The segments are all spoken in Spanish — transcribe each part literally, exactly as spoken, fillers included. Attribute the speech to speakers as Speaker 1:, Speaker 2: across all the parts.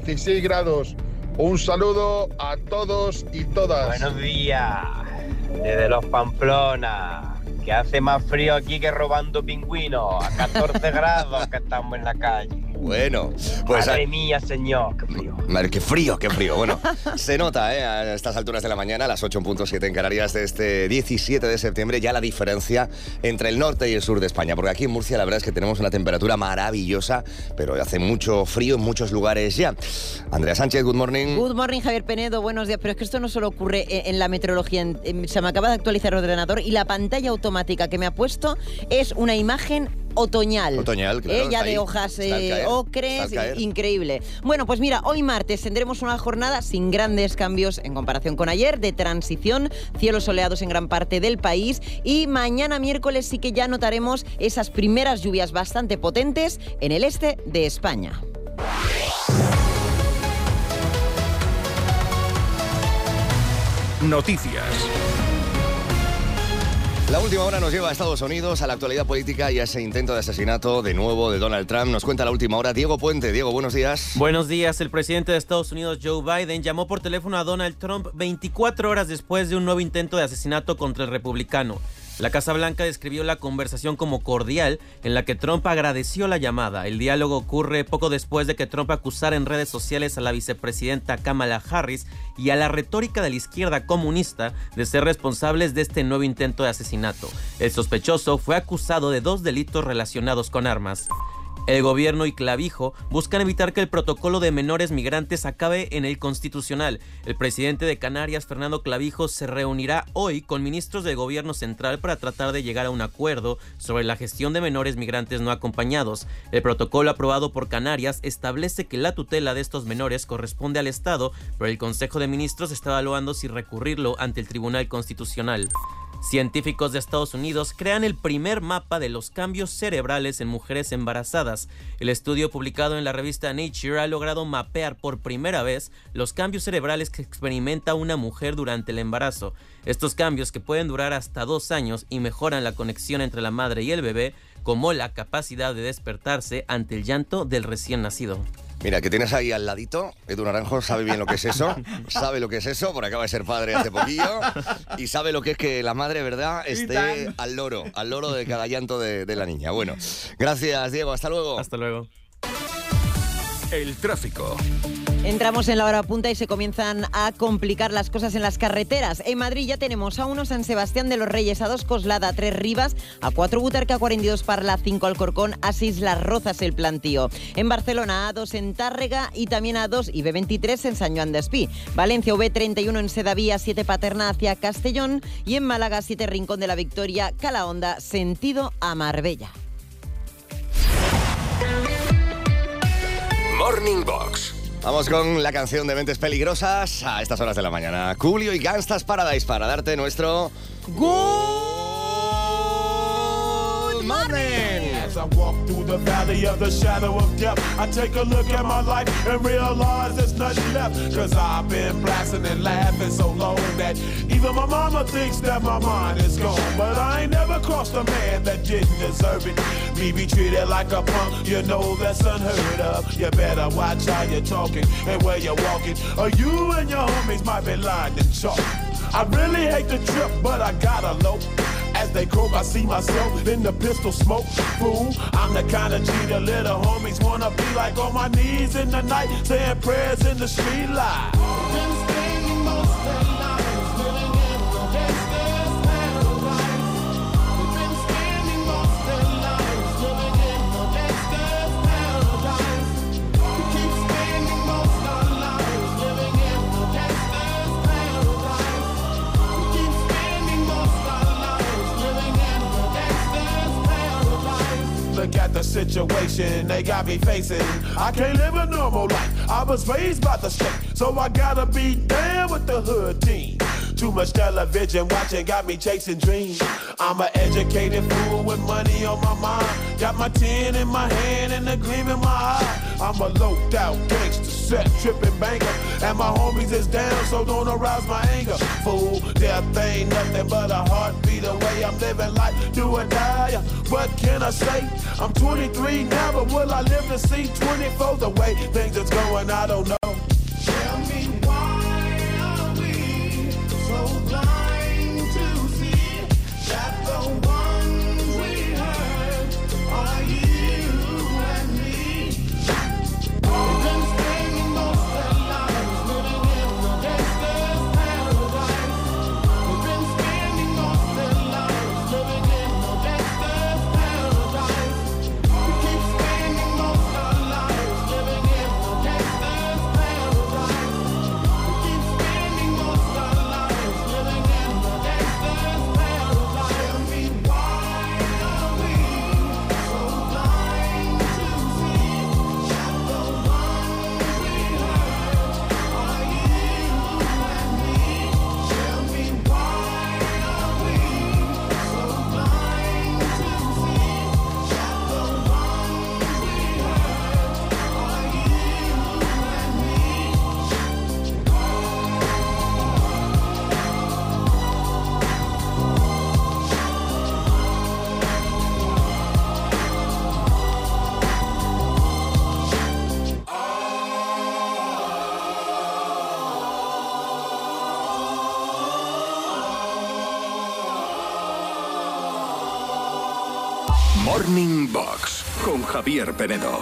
Speaker 1: dieciséis grados. Un saludo a todos y todas.
Speaker 2: Buenos días, desde los Pamplona, que hace más frío aquí que robando pingüinos, a catorce grados que estamos en la calle.
Speaker 3: Bueno, pues...
Speaker 2: Madre mía, señor, qué frío.
Speaker 3: Madre, qué frío, qué frío. Bueno, se nota, ¿eh? A estas alturas de la mañana, a las ocho punto siete en Canarias de este diecisiete de septiembre, ya la diferencia entre el norte y el sur de España. Porque aquí en Murcia la verdad es que tenemos una temperatura maravillosa, pero hace mucho frío en muchos lugares ya. Andrea Sánchez, good morning.
Speaker 4: Good morning, Javier Penedo, buenos días. Pero es que esto no solo ocurre en la meteorología. En, en, se me acaba de actualizar el ordenador y la pantalla automática que me ha puesto es una imagen otoñal.
Speaker 3: Otoñal, claro.
Speaker 4: Eh, ya de hojas eh, ocres, increíble. Bueno, pues mira, hoy martes tendremos una jornada sin grandes cambios en comparación con ayer, de transición, cielos soleados en gran parte del país, y mañana miércoles sí que ya notaremos esas primeras lluvias bastante potentes en el este de España.
Speaker 5: Noticias.
Speaker 3: La última hora nos lleva a Estados Unidos, a la actualidad política y a ese intento de asesinato de nuevo de Donald Trump. Nos cuenta la última hora Diego Puente. Diego, buenos días.
Speaker 6: Buenos días. El presidente de Estados Unidos, Joe Biden, llamó por teléfono a Donald Trump veinticuatro horas después de un nuevo intento de asesinato contra el republicano. La Casa Blanca describió la conversación como cordial, en la que Trump agradeció la llamada. El diálogo ocurre poco después de que Trump acusara en redes sociales a la vicepresidenta Kamala Harris y a la retórica de la izquierda comunista de ser responsables de este nuevo intento de asesinato. El sospechoso fue acusado de dos delitos relacionados con armas. El gobierno y Clavijo buscan evitar que el protocolo de menores migrantes acabe en el Constitucional. El presidente de Canarias, Fernando Clavijo, se reunirá hoy con ministros del gobierno central para tratar de llegar a un acuerdo sobre la gestión de menores migrantes no acompañados. El protocolo aprobado por Canarias establece que la tutela de estos menores corresponde al Estado, pero el Consejo de Ministros está evaluando si recurrirlo ante el Tribunal Constitucional. Científicos de Estados Unidos crean el primer mapa de los cambios cerebrales en mujeres embarazadas. El estudio publicado en la revista Nature ha logrado mapear por primera vez los cambios cerebrales que experimenta una mujer durante el embarazo. Estos cambios, que pueden durar hasta dos años y mejoran la conexión entre la madre y el bebé, como la capacidad de despertarse ante el llanto del recién nacido.
Speaker 3: Mira, que tienes ahí al ladito, Edu Naranjo sabe bien lo que es eso, sabe lo que es eso, porque acaba de ser padre hace poquillo, y sabe lo que es que la madre, ¿verdad?, esté al loro, al loro de cada llanto de, de la niña. Bueno, gracias, Diego, hasta luego.
Speaker 6: Hasta luego.
Speaker 5: El tráfico.
Speaker 4: Entramos en la hora punta y se comienzan a complicar las cosas en las carreteras. En Madrid ya tenemos a uno San Sebastián de los Reyes, a dos Coslada, a tres Rivas, a cuatro Butarque, a cuarenta y dos Parla, a cinco Alcorcón, a seis Las Rozas el Plantío. En Barcelona a dos en Tárrega y también a dos y B veintitrés en San Joan d'Espí. Valencia V treinta y uno en Sedaví, a siete Paterna hacia Castellón y en Málaga siete Rincón de la Victoria, Calahonda, sentido a Marbella.
Speaker 5: Morning Box.
Speaker 3: Vamos con la canción de Mentes Peligrosas a estas horas de la mañana. Coolio y Gangsta's Paradise para darte nuestro Good Morning.
Speaker 7: As I walk through the valley of the shadow of death, I take a look at my life and realize there's nothing left. Cause I've been blasting and laughing so long that even my mama thinks that my mind is gone. But I ain't never crossed a man that didn't deserve it. Me be treated like a punk, you know that's unheard of. You better watch how you're talking and where you're walking, or you and your homies might be lying and chalk. I really hate the trip, but I gotta low. As they croak, I see myself in the pistol smoke. Fool, I'm the kind of G the little homies wanna be like, on my knees in the night, saying prayers in the street light. Been spending most of their lives living in the gangster's paradise. We've been spending most of their lives living in the gangster's paradise. We keep spending most of our lives living in the gangster's paradise. We keep spending most of our lives living in the gangster's paradise. Look at the situation they got me facing. I can't live a normal life. I was raised by the state, so I gotta be down with the hood team. Too much television watching got me chasing dreams. I'm an educated fool with money on my mind. Got my tin in my hand and a gleam in my eye. I'm a low-out gangster. set, tripping banker. And my homies is down, so don't arouse my anger. Fool, death ain't nothing but a heartbeat away. I'm living life, do or die. What can I say? I'm twenty-three now, but will I live to see twenty-four? The way things is going, I don't know. Tell me why are we so blind to see that the ones we hurt are you and me? We've been spending most of our lives living in the gangster's paradise. We've been spending most of our lives living in the gangster's paradise. We keep spending most of our lives living in the gangster's paradise. We keep spending most of our lives living in the gangster's paradise. Tell me why are we so blind to see that the ones we hurt are you and me? Tell me why are we so blind to see that the ones we hurt are you and me?
Speaker 5: Morning Box con Javier Penedo.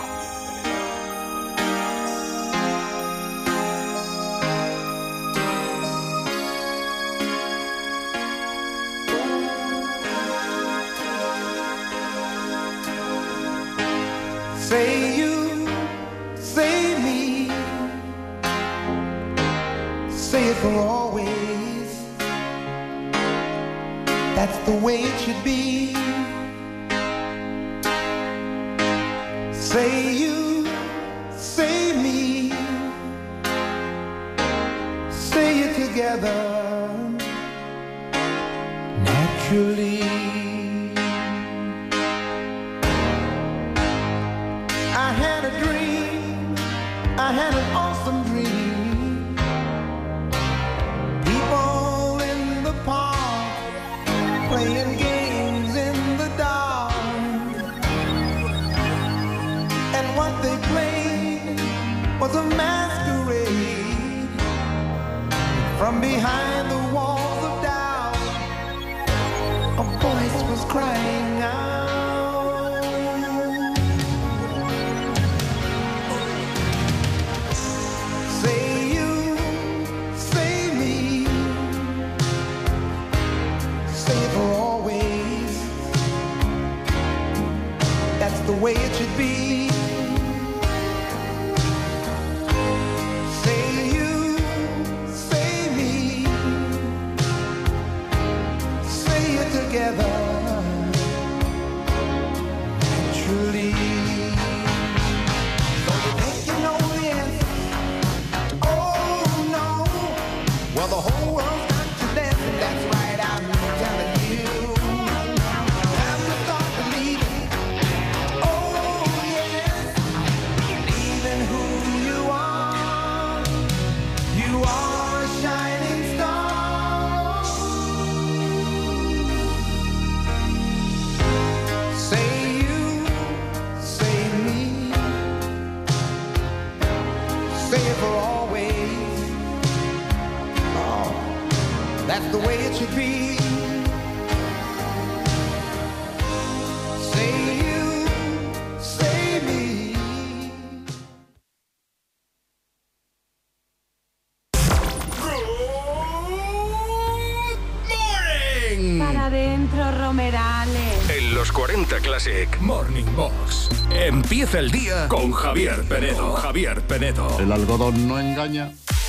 Speaker 7: Say you, say me, say it for always. That's the way it should be. Say you, say me, say it together naturally. I had a dream, I had an awesome dream. People in the park playing games in the dark. And what they played was a masquerade. From behind the walls of doubt, a voice was crying out. Say you, say me, say it for always. That's the way it should be. Say you, say me, say it together naturally. Don't you think you know the answer? Oh no. Well, the whole world's got you dancing. That's right, I'm telling you. Time to start believing. Oh yes, believe in who you are. You are a shining star. Say you, say me, say it for always. Oh, that's the way it should be. Say you, say me.
Speaker 5: Morning.
Speaker 8: Para adentro, Romerales.
Speaker 5: En los cuarenta Classic Morning Box. Empieza el día con Javier Penedo. Javier Penedo.
Speaker 1: El algodón no engaña.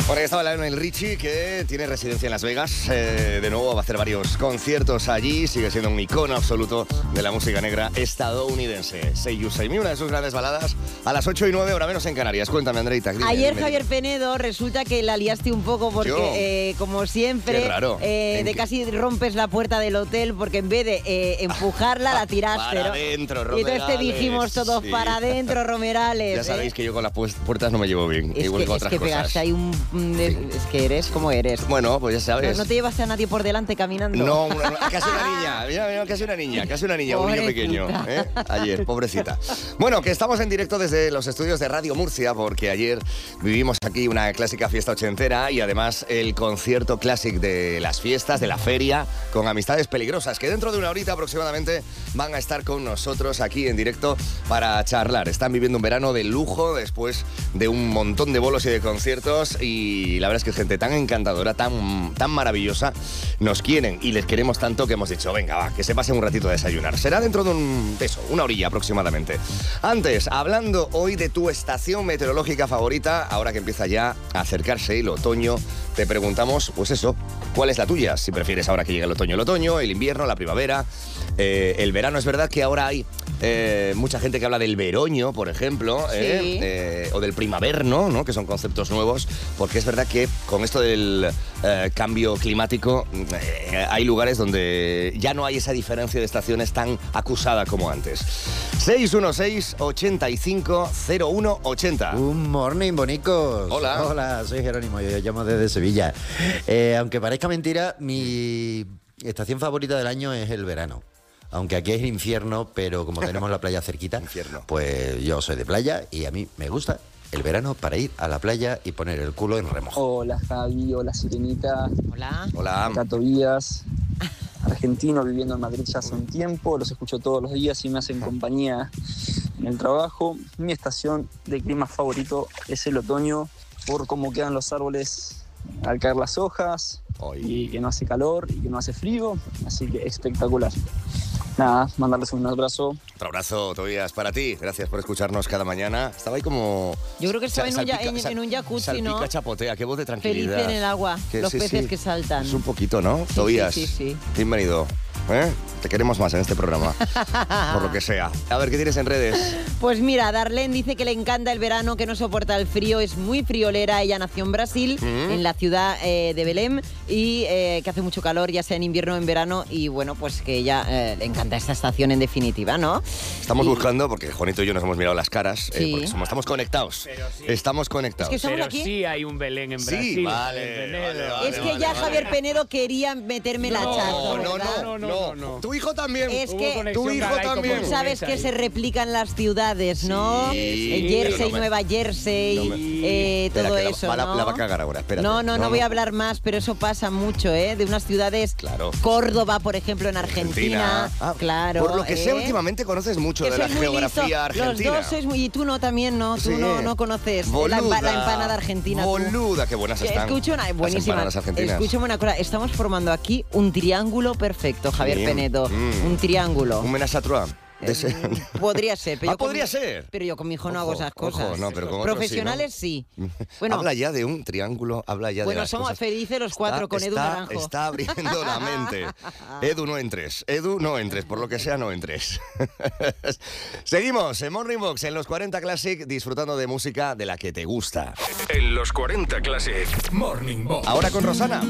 Speaker 3: Bueno, ahí estaba Lionel Richie, que tiene residencia en Las Vegas. Eh, de nuevo va a hacer varios conciertos allí. Sigue siendo un icono absoluto de la música negra estadounidense. Say You, Say Me, una de sus grandes baladas, a las ocho y nueve, hora menos en Canarias. Cuéntame, Andreita. Dime,
Speaker 4: Ayer,
Speaker 3: dime,
Speaker 4: Javier
Speaker 3: dime.
Speaker 4: Penedo, resulta que la liaste un poco porque, eh, como siempre,
Speaker 3: Qué raro.
Speaker 4: eh, de
Speaker 3: qué?
Speaker 4: casi rompes la puerta del hotel porque en vez de eh, empujarla, la tiraste.
Speaker 3: Para
Speaker 4: ¿no?
Speaker 3: adentro,
Speaker 4: Y entonces te
Speaker 3: Romerales.
Speaker 4: dijimos todos,
Speaker 3: Sí.
Speaker 4: para adentro, Romerales.
Speaker 3: Ya sabéis
Speaker 4: ¿eh?
Speaker 3: que yo con las pu- puertas no me llevo bien.
Speaker 4: Es
Speaker 3: igual
Speaker 4: que,
Speaker 3: con
Speaker 4: es
Speaker 3: otras
Speaker 4: que
Speaker 3: cosas.
Speaker 4: pegaste ahí un... un- Es que eres como eres.
Speaker 3: Bueno, pues ya
Speaker 4: No,
Speaker 3: sabes.
Speaker 4: no te llevas a nadie por delante caminando.
Speaker 3: No, una- una- casi una niña, mira, mira, casi una niña, casi una niña, un niño
Speaker 4: Pobrecita.
Speaker 3: pequeño, ¿eh? Ayer, pobrecita. Bueno, que estamos en directo desde los estudios de Radio Murcia, porque ayer vivimos aquí una clásica fiesta ochentera y además el concierto clásico de las fiestas, de la feria, con Amistades Peligrosas, que dentro de una horita aproximadamente van a estar con nosotros aquí en directo para charlar. Están viviendo un verano de lujo después de un montón de bolos y de conciertos, y la verdad es que es gente tan encantadora, tan, tan maravillosa. Nos quieren y les queremos tanto que hemos dicho, venga, va, que se pasen un ratito a desayunar. Será dentro de un, de eso, una orilla aproximadamente. Antes, hablando hoy de tu estación meteorológica favorita, ahora que empieza ya a acercarse el otoño, te preguntamos, pues eso, ¿cuál es la tuya? Si prefieres ahora que llegue el otoño, el otoño, el invierno, la primavera, eh, el verano. Es verdad que ahora hay eh, mucha gente que habla del veroño, por ejemplo, eh,
Speaker 4: Sí.
Speaker 3: eh, o del primaverno, ¿no? Que son conceptos nuevos, porque es verdad que con esto del eh, cambio climático eh, hay lugares donde ya no hay esa diferencia de estaciones tan acusada como antes. seis uno seis, ochenta y cinco, cero uno ochenta.
Speaker 9: Un morning, bonicos.
Speaker 3: Hola.
Speaker 9: Hola, soy Jerónimo, yo llamo desde Sevilla. Eh, aunque parezca mentira, mi estación favorita del año es el verano. Aunque aquí es infierno, pero como tenemos la playa cerquita,
Speaker 3: Infierno.
Speaker 9: pues yo soy de playa y a mí me gusta el verano para ir a la playa y poner el culo en remojo.
Speaker 10: Hola Javi, hola Sirenita,
Speaker 4: Hola.
Speaker 3: Hola.
Speaker 10: acá Tobías, argentino viviendo en Madrid ya hace un tiempo, los escucho todos los días y me hacen compañía en el trabajo. Mi estación de clima favorito es el otoño, por cómo quedan los árboles al caer las hojas,
Speaker 3: Hoy.
Speaker 10: y que no hace calor y que no hace frío, así que espectacular. Nada, mandarles un abrazo.
Speaker 3: Otro abrazo, Tobías, para ti. Gracias por escucharnos cada mañana. Estaba ahí como...
Speaker 4: Yo creo que estaba en un, ya-
Speaker 3: Salpica-
Speaker 4: en,
Speaker 3: sal-
Speaker 4: en un jacuzzi,
Speaker 3: salpica,
Speaker 4: ¿no?
Speaker 3: chapotea, qué voz de tranquilidad.
Speaker 4: Feliz en el agua,
Speaker 3: Que
Speaker 4: los
Speaker 3: sí,
Speaker 4: peces
Speaker 3: sí.
Speaker 4: que saltan.
Speaker 3: Es un poquito, ¿no?
Speaker 4: Sí,
Speaker 3: Tobías,
Speaker 4: sí, sí, sí.
Speaker 3: bienvenido. ¿Eh? Te queremos más en este programa, por lo que sea. A ver, ¿qué tienes en redes?
Speaker 4: Pues mira, Darlene dice que le encanta el verano, que no soporta el frío, es muy friolera. Ella nació en Brasil,
Speaker 3: Mm.
Speaker 4: en la ciudad eh, de Belém, y eh, que hace mucho calor, ya sea en invierno o en verano, y bueno, pues que ella eh, le encanta esta estación en definitiva, ¿no?
Speaker 3: Estamos
Speaker 4: Y-
Speaker 3: buscando, porque Juanito y yo nos hemos mirado las caras, eh,
Speaker 4: Sí.
Speaker 3: porque somos- estamos conectados. Estamos conectados.
Speaker 4: Es que estamos
Speaker 11: Pero
Speaker 4: aquí.
Speaker 11: sí hay un Belén en
Speaker 3: Sí,
Speaker 11: Brasil.
Speaker 3: vale,
Speaker 11: en Penedo.
Speaker 3: vale, vale.
Speaker 4: Es que ya Javier Penedo quería meterme la
Speaker 11: No,
Speaker 4: chazo,
Speaker 3: No, no,
Speaker 4: ¿verdad?
Speaker 3: no,
Speaker 11: No, no, no, no.
Speaker 3: Tu hijo también.
Speaker 4: Es
Speaker 11: Hubo
Speaker 4: que
Speaker 11: conexión
Speaker 3: tu hijo
Speaker 11: galaico
Speaker 3: también.
Speaker 11: con
Speaker 4: sabes que se replican las ciudades, ¿no?
Speaker 3: Sí,
Speaker 4: En
Speaker 3: pero
Speaker 4: Jersey,
Speaker 3: no me-
Speaker 4: Nueva Jersey,
Speaker 3: no me-
Speaker 4: eh,
Speaker 3: Espera,
Speaker 4: todo
Speaker 3: que la-
Speaker 4: eso,
Speaker 3: va la-
Speaker 4: ¿no?
Speaker 3: la va a cagar ahora, espérate.
Speaker 4: No, no, no,
Speaker 3: No,
Speaker 4: voy
Speaker 3: no.
Speaker 4: a hablar más, pero eso pasa mucho, ¿eh? De unas ciudades,
Speaker 3: Claro.
Speaker 4: Córdoba, por ejemplo, en Argentina,
Speaker 3: Ah,
Speaker 4: claro.
Speaker 3: Por lo que sé,
Speaker 4: ¿eh?
Speaker 3: últimamente conoces mucho
Speaker 4: Que
Speaker 3: de la
Speaker 4: sois muy
Speaker 3: geografía
Speaker 4: listo.
Speaker 3: argentina.
Speaker 4: Los dos sois muy... Y tú no, también, ¿no? Tú
Speaker 3: Sí.
Speaker 4: no, no conoces la,
Speaker 3: Boluda.
Speaker 4: empa- la empanada argentina. tú.
Speaker 3: Boluda, qué buenas
Speaker 4: Que
Speaker 3: están.
Speaker 4: Escucha una,
Speaker 3: las
Speaker 4: buenísima.
Speaker 3: empanadas argentinas.
Speaker 4: Escúchame una cosa, estamos formando aquí un triángulo perfecto, Javier
Speaker 3: Sí.
Speaker 4: Penedo.
Speaker 3: Mm.
Speaker 4: Un triángulo.
Speaker 3: Un menage à trois. De ese-
Speaker 4: Eh, Podría ser, pero
Speaker 3: Ah,
Speaker 4: yo con
Speaker 3: podría
Speaker 4: mi-
Speaker 3: ser.
Speaker 4: Pero yo con mi hijo no
Speaker 3: Ojo,
Speaker 4: hago esas
Speaker 3: ojo,
Speaker 4: cosas.
Speaker 3: no, pero con otros
Speaker 4: Profesionales sí.
Speaker 3: sí,
Speaker 4: Bueno,
Speaker 3: habla ya de un triángulo, habla ya
Speaker 4: bueno,
Speaker 3: de las
Speaker 4: somos
Speaker 3: cosas.
Speaker 4: felices los cuatro
Speaker 3: Está-
Speaker 4: con Edu
Speaker 3: está-
Speaker 4: Naranjo.
Speaker 3: Está abriendo la mente. Edu, no entres. Edu, no entres. Por lo que sea, no entres. Seguimos en Morning Box, en los cuarenta Classic, disfrutando de música de la que te gusta.
Speaker 5: En los cuarenta Classic Morning Box.
Speaker 3: Ahora con Rosana.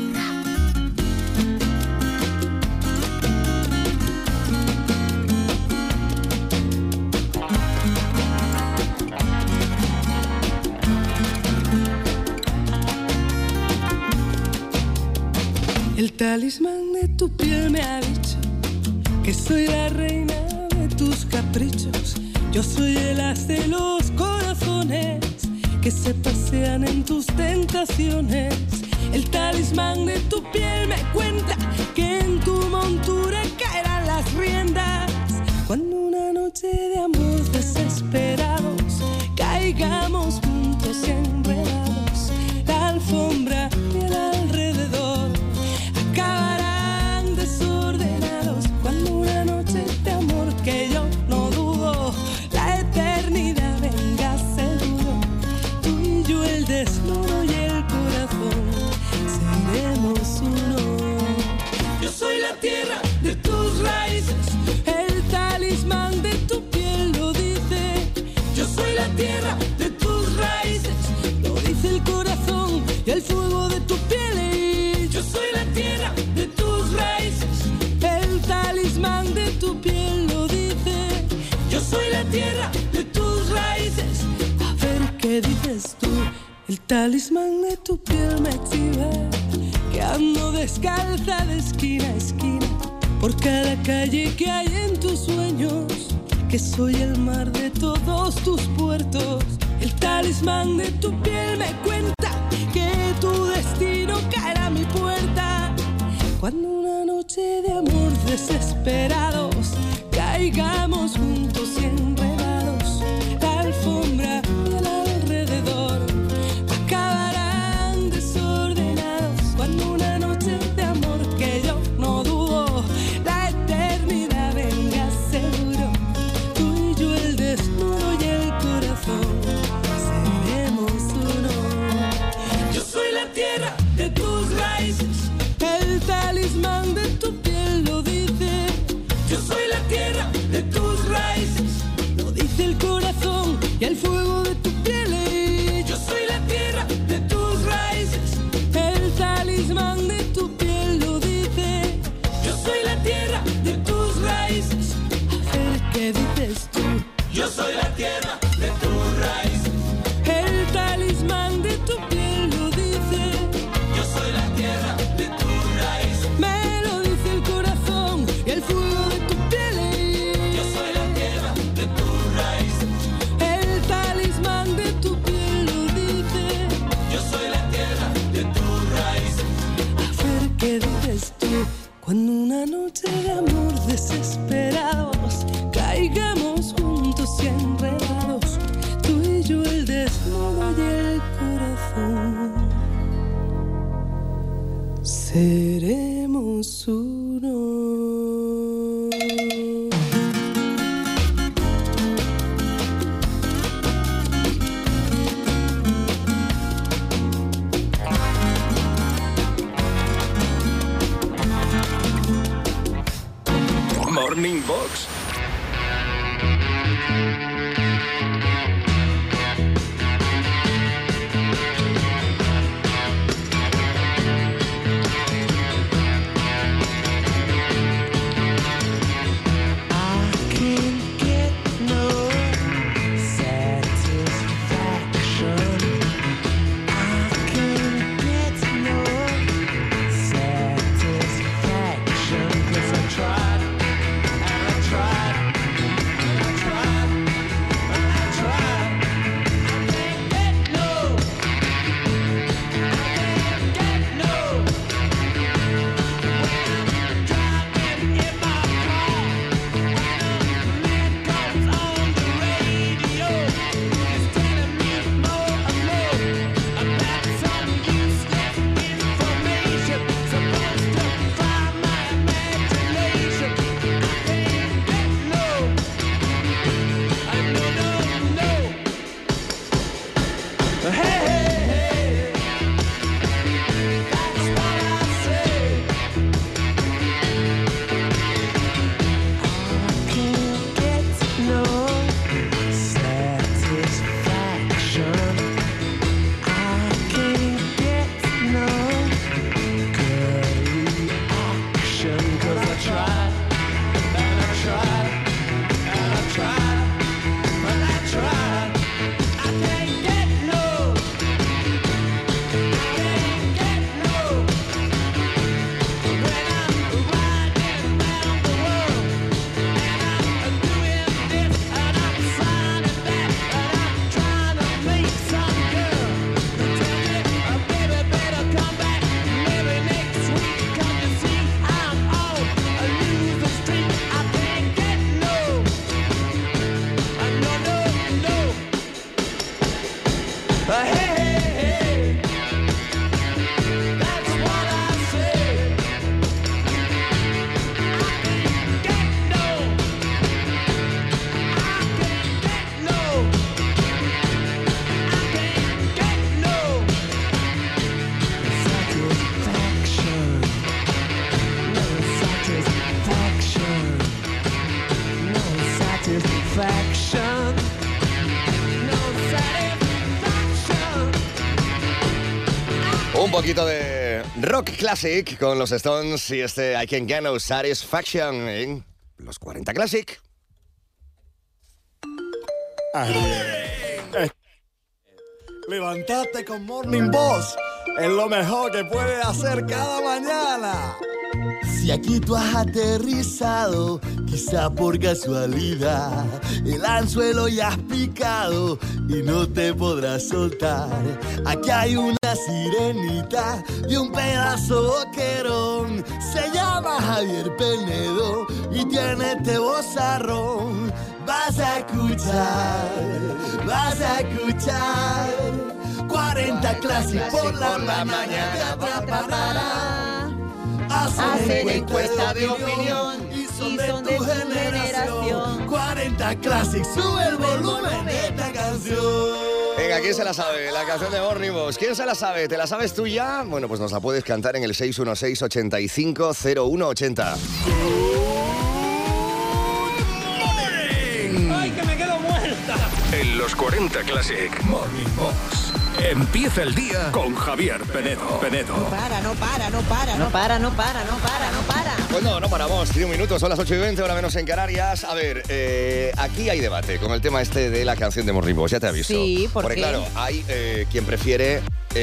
Speaker 12: El talismán de tu piel me ha dicho que soy la reina de tus caprichos. Yo soy el as de los corazones que se pasean en tus tentaciones. El talismán de tu piel me cuenta que en tu montura caerán las riendas. Cuando una noche de amor desesperados caigamos juntos y enredados, la alfombra y el alrededor acabarán desordenados. Cuando una noche de amor que yo no dudo, la eternidad venga seguro, tú y yo el desnudo y el corazón seremos uno. Yo soy la tierra de tus raíces, el talismán de tu piel lo dice. Yo soy la tierra de tus raíces, lo dice el corazón y el fuego de tu piel. Yo soy la tierra de tus raíces, el talismán de tu piel lo dice. Yo soy la tierra de tus raíces. A ver qué dices tú. El talismán de tu piel me chiva, que ando descalza de esquina a esquina, por cada calle que hay en tus sueños, que soy el mar de todos tus puertos. El talismán de tu piel me cuenta que tu destino caerá a mi puerta, cuando una noche de amor desesperados caigamos juntos y enredados. La alfombra y el alrededor acabarán desordenados, cuando una noche de amor que yo no dudo, la eternidad venga seguro. Tú y yo el desnudo y el corazón seremos uno. Yo soy la tierra de tus raíces, el talismán de tu piel lo dice. Yo soy la tierra de tus raíces, lo dice el corazón y el fuego de tu piel. Yo soy la tierra de tus raíces, el talismán de tu piel lo dice. Yo soy la tierra de tus raíces. A ver qué dices tú. Yo soy la tierra de tus raíces, el talismán de tu piel lo dice. Yo soy la tierra de tus raíces, me lo dice el corazón y el fuego de tu piel. Yo soy la tierra de tus raíces, el talismán de tu piel lo dice. Yo soy la tierra de tus raíces. A ver qué dices tú. Cuando una noche de amor desesperados caigamos juntos y enredados, tú y yo el desnudo y el corazón seremos uno.
Speaker 5: Morning Box.
Speaker 12: Tried, and I tried, and I tried.
Speaker 3: Un poquito de rock classic con los Stones y este I Can Get No Satisfaction en los cuarenta Classic.
Speaker 11: Levantarte con Morning Boss es lo mejor que puedes hacer cada mañana. Si aquí tú has aterrizado, quizá por casualidad, el anzuelo ya has picado y no te podrás soltar. Aquí hay una sirenita y un pedazo boquerón. Se llama Javier Penedo y tiene este vozarrón. Vas a escuchar, vas a escuchar cuarenta Classic por la mañana te atrapará.
Speaker 4: Hacen encuesta de opinión
Speaker 11: y son de tu generación. cuarenta Classic, sube el volumen de esta canción.
Speaker 3: Venga, ¿quién se la sabe? La canción de Morning Box. ¿Quién se la sabe? ¿Te la sabes tú ya? Bueno, pues nos la puedes cantar en el seis uno seis, ochenta y cinco, cero uno ochenta.
Speaker 5: ¡Ay, que me quedo muerta! En los cuarenta Classic Morning Box. Empieza el día con Javier Penedo. Penedo.
Speaker 4: No para, no para, no para, no para, no para, no para, no para.
Speaker 3: Pues no, no paramos. Tiene un minuto, son las ocho y veinte, hora menos en Canarias. A ver, eh, aquí hay debate con el tema este de la canción de Morning Box, ya te aviso.
Speaker 4: Sí, ¿por
Speaker 3: Porque
Speaker 4: qué?
Speaker 3: claro, hay eh, quien prefiere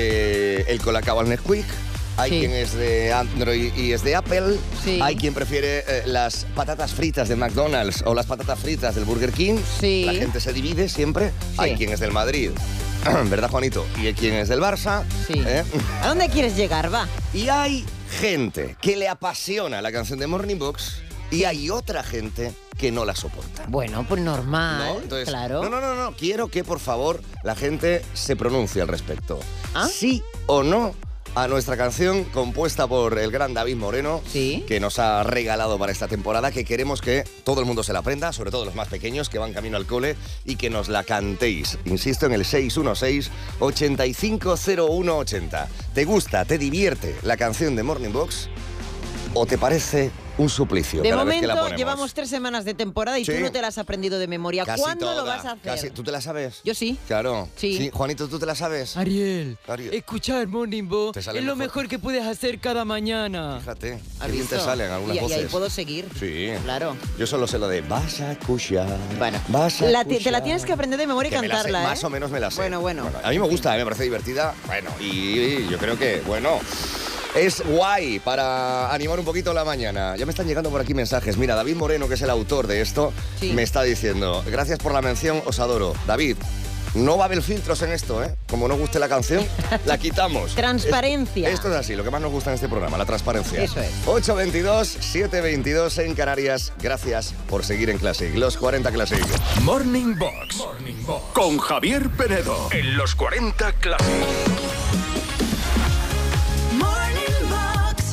Speaker 3: eh, el colacao al Nesquik. Hay
Speaker 4: Sí.
Speaker 3: quien es de Android y es de Apple.
Speaker 4: Sí.
Speaker 3: Hay quien prefiere eh, las patatas fritas de McDonald's o las patatas fritas del Burger King.
Speaker 4: Sí.
Speaker 3: La gente se divide siempre.
Speaker 4: Sí.
Speaker 3: Hay quien es del Madrid, ¿verdad, Juanito? Y hay quien es del Barça.
Speaker 4: Sí.
Speaker 3: ¿eh?
Speaker 4: ¿A dónde quieres llegar, va?
Speaker 3: Y hay gente que le apasiona la canción de Morning Box y hay otra gente que no la soporta.
Speaker 4: Bueno, pues normal,
Speaker 3: ¿No? Entonces,
Speaker 4: claro.
Speaker 3: No, no, no, no. Quiero que, por favor, la gente se pronuncie al respecto.
Speaker 4: ¿Ah?
Speaker 3: Sí o no a nuestra canción compuesta por el gran David Moreno,
Speaker 4: Sí.
Speaker 3: que nos ha regalado para esta temporada, que queremos que todo el mundo se la aprenda, sobre todo los más pequeños que van camino al cole, y que nos la cantéis. Insisto, en el seis uno seis, ochenta y cinco, cero uno ochenta. ¿Te gusta, te divierte la canción de Morning Box o te parece un suplicio
Speaker 4: De
Speaker 3: cada vez que la
Speaker 4: momento
Speaker 3: ponemos?
Speaker 4: llevamos tres semanas de temporada y
Speaker 3: Sí.
Speaker 4: tú no te la has aprendido de memoria.
Speaker 3: Casi
Speaker 4: ¿Cuándo
Speaker 3: toda,
Speaker 4: lo vas a hacer?
Speaker 3: casi- ¿Tú te la sabes?
Speaker 4: Yo sí.
Speaker 3: Claro.
Speaker 4: Sí.
Speaker 3: Juanito, ¿tú te la sabes?
Speaker 13: Ariel,
Speaker 3: Ariel.
Speaker 13: escuchar Morning Box
Speaker 3: Te
Speaker 13: es
Speaker 3: sale
Speaker 13: lo
Speaker 3: mejor.
Speaker 13: mejor que puedes hacer cada mañana.
Speaker 3: Fíjate,
Speaker 4: ¿Has
Speaker 3: qué bien te
Speaker 4: visto?
Speaker 3: salen algunas
Speaker 4: y, y
Speaker 3: voces.
Speaker 4: ahí puedo seguir.
Speaker 3: Sí.
Speaker 4: Claro.
Speaker 3: Yo solo sé lo de vas a escuchar.
Speaker 4: Bueno,
Speaker 3: vas a
Speaker 4: La ti- te
Speaker 3: escuchar.
Speaker 4: la tienes que aprender de memoria y
Speaker 3: Que me la sé,
Speaker 4: cantarla, ¿eh?
Speaker 3: Más o menos me la sé.
Speaker 4: Bueno, bueno.
Speaker 3: A mí me gusta, ¿eh? Me parece divertida. Bueno, y yo creo que, bueno, es guay para animar un poquito la mañana. Ya me están llegando por aquí mensajes. Mira, David Moreno, que es el autor de esto,
Speaker 4: Sí.
Speaker 3: me está diciendo, gracias por la mención, os adoro. David, no va a haber filtros en esto, ¿eh? Como no guste la canción, la quitamos.
Speaker 4: Transparencia.
Speaker 3: Es- esto es así, lo que más nos gusta en este programa, la transparencia.
Speaker 4: Eso es.
Speaker 3: ocho veintidós, siete veintidós en Canarias. Gracias por seguir en Classic, los cuarenta Classic.
Speaker 5: Morning Box. Morning Box. Con Javier Penedo. En los cuarenta Classic.
Speaker 12: Morning Box.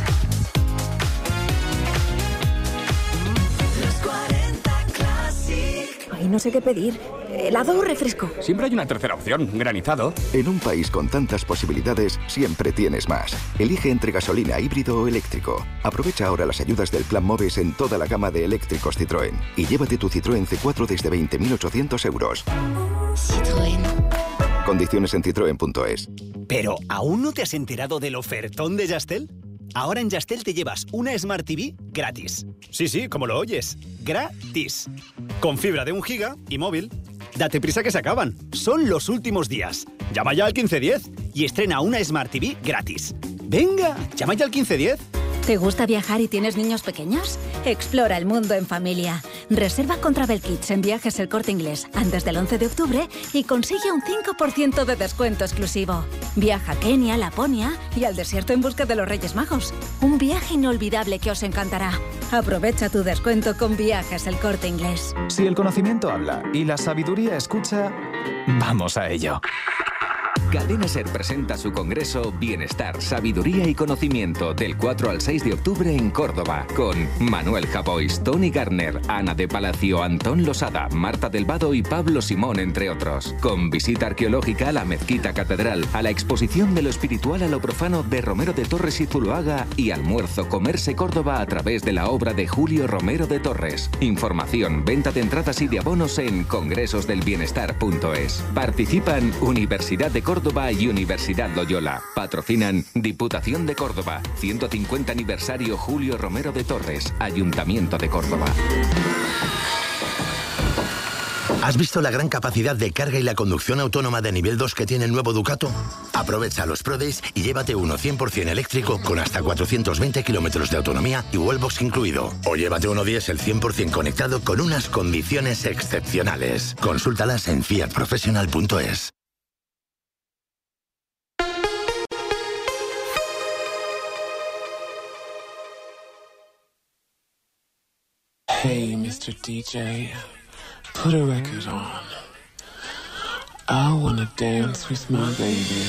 Speaker 12: Los cuarenta Classic.
Speaker 14: Ay, no sé qué pedir. ¿Helado o refresco?
Speaker 5: Siempre hay una tercera opción, granizado.
Speaker 15: En un país con tantas posibilidades, siempre tienes más. Elige entre gasolina, híbrido o eléctrico. Aprovecha ahora las ayudas del Plan Moves en toda la gama de eléctricos Citroën. Y llévate tu Citroën C cuatro desde veinte mil ochocientos euros.
Speaker 14: Citroën.
Speaker 15: Condiciones en citroen punto es.
Speaker 16: ¿Pero aún no te has enterado del ofertón de Yastel? Ahora en Yastel te llevas una Smart T V gratis. Sí, sí, como lo oyes. Gratis. Con fibra de un giga y móvil. Date prisa que se acaban. Son los últimos días. Llama ya al quince diez y estrena una Smart T V gratis. Venga, llama ya al quince diez.
Speaker 14: ¿Te gusta viajar y tienes niños pequeños? Explora el mundo en familia. Reserva con Travel Kids en Viajes El Corte Inglés antes del once de octubre y consigue un cinco por ciento de descuento exclusivo. Viaja a Kenia, Laponia y al desierto en busca de los Reyes Magos. Un viaje inolvidable que os encantará. Aprovecha tu descuento con Viajes El Corte Inglés.
Speaker 17: Si el conocimiento habla y la sabiduría escucha, vamos a ello.
Speaker 18: Cadena Ser presenta su congreso Bienestar, Sabiduría y Conocimiento del cuatro al seis de octubre en Córdoba con Manuel Jabois, Tony Garner, Ana de Palacio, Antón Losada, Marta del Vado y Pablo Simón, entre otros. Con visita arqueológica a la Mezquita Catedral, a la exposición de lo espiritual a lo profano de Romero de Torres y Zuloaga y almuerzo Comerse Córdoba a través de la obra de Julio Romero de Torres. Información, venta de entradas y de abonos en congresos del bienestar punto es. Participan Universidad de Córdoba Córdoba y Universidad Loyola. Patrocinan Diputación de Córdoba, ciento cincuenta aniversario Julio Romero de Torres, Ayuntamiento de Córdoba.
Speaker 19: ¿Has visto la gran capacidad de carga y la conducción autónoma de nivel dos que tiene el nuevo Ducato? Aprovecha los Pro Days y llévate uno cien por ciento eléctrico con hasta cuatrocientos veinte kilómetros de autonomía y wallbox incluido. O llévate uno diésel cien por ciento conectado con unas condiciones excepcionales. Consúltalas en fiat professional punto es.
Speaker 20: Hey, mister D J. Put a record on. I wanna dance with my baby.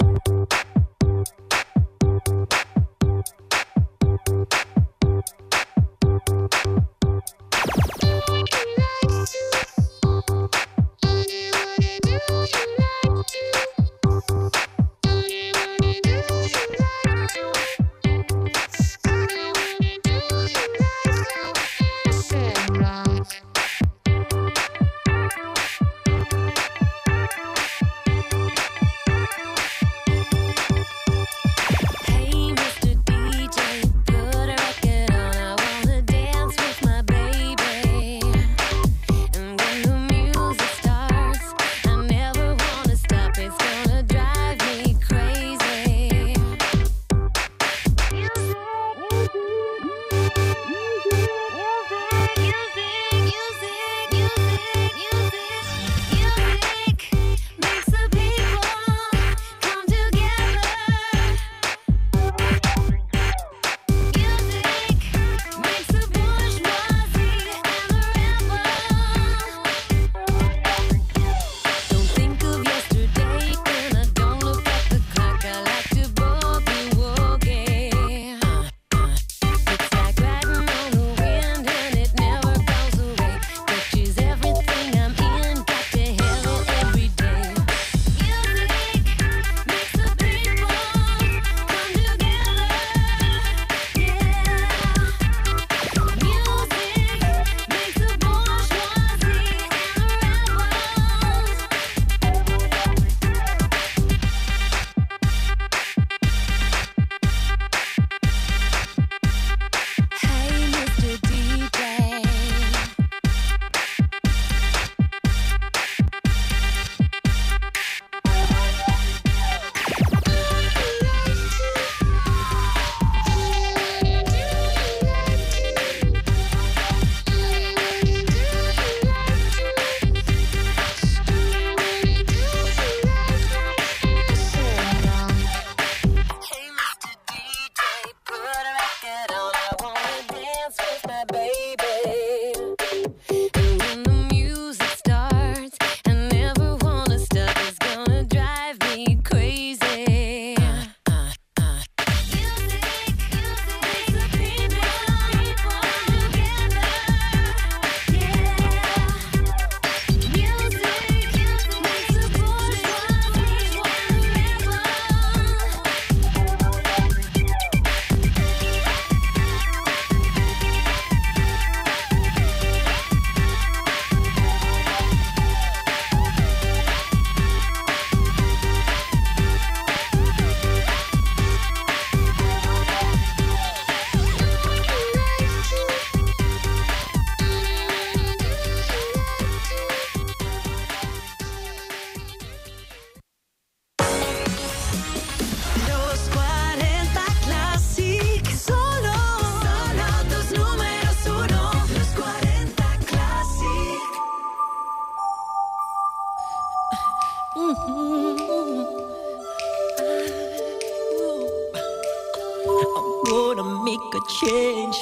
Speaker 21: gonna make a change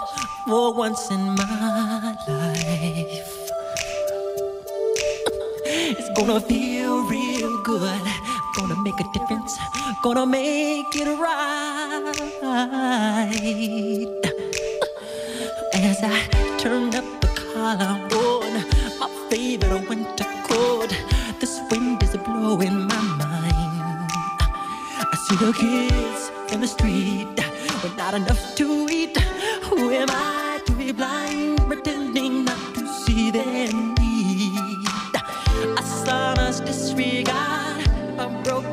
Speaker 21: for once in my life. It's gonna feel real good. Gonna make a difference. Gonna make it right. As I turn up the collar on my favorite winter coat, this wind is blowing my mind. I see the kids in the street with not enough to eat. Who am I to be blind, pretending not to see their need? I saw us disregard a broken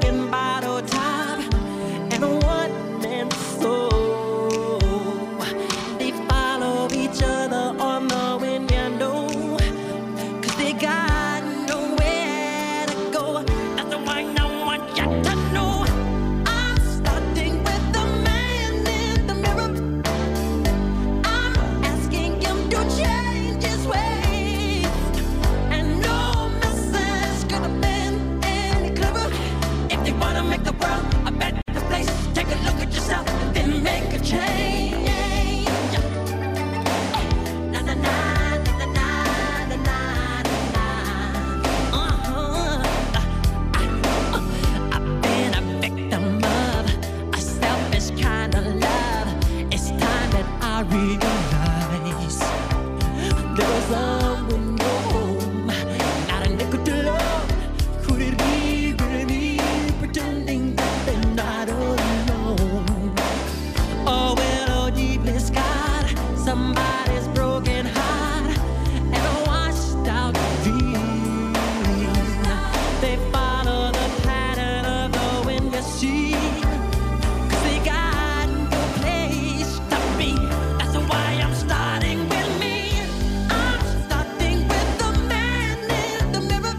Speaker 21: realize there was someone home, not a nickel to love. Could it be, could it be pretending that they're not alone? Oh, well, oh, deeply scarred, somebody's broken heart and a washed out dream. They follow the pattern of the wind you see, 'cause they got no place to be. That's why I'm starting with me. I'm starting with the man in the mirror.